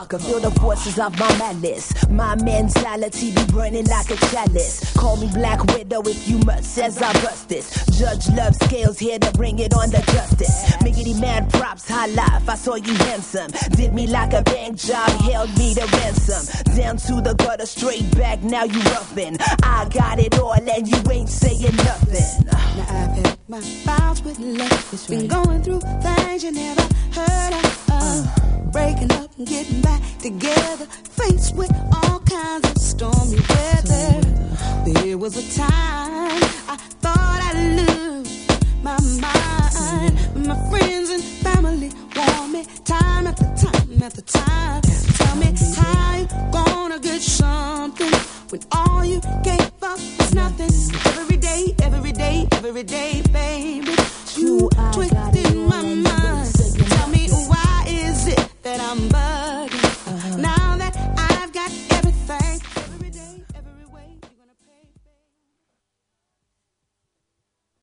Can feel the forces of my malice. My mentality be burning like a chalice. Call me Black Widow if you must, as I bust this. Judge Love Scales here to bring it on the justice. Miggity man props, high life, I saw you handsome. Did me like a bank job, held me to ransom. Down to the gutter, straight back, now you ruffin'. I got it all and you ain't saying nothing. Now I've had my bouts with love. Been going through things you never heard of. Breaking up and getting back together. Faced with all kinds of stormy weather. There was a time I thought I'd lose my mind. But my friends and family warned me time after time after time. Tell me how you gonna get something when all you gave up was nothing. Every day, every day, every day.